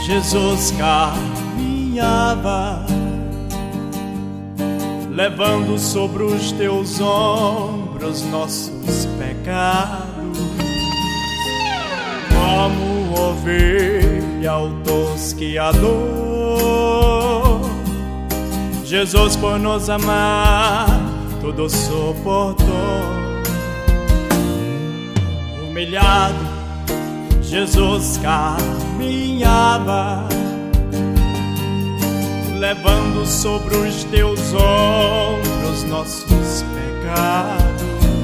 Jesus caminhava, levando sobre os teus ombros nossos pecados. Como ovelha ao tosquiador, Jesus por nos amar tudo suportou. Humilhado, Jesus caminhava, levando sobre os teus ombros nossos pecados.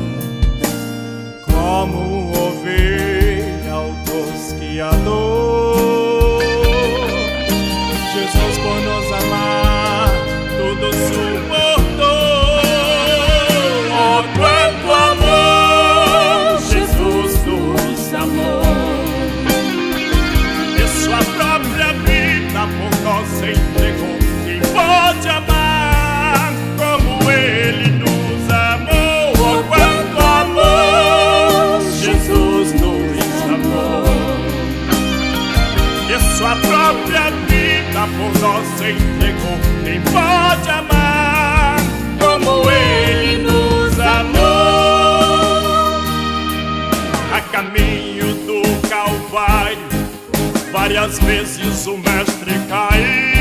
Como ovelha ao tosquiador, Jesus por nos amar tudo suportou. Oh, quanto amor Jesus nos amou, e sua própria vida por nós entregou. Quem pode amar como Ele nos amou? Oh, quanto amor Jesus nos amou, e sua própria vida por nós entregou. Quem pode amar como Ele nos amou? A caminho do Calvário, várias vezes o Mestre caiu.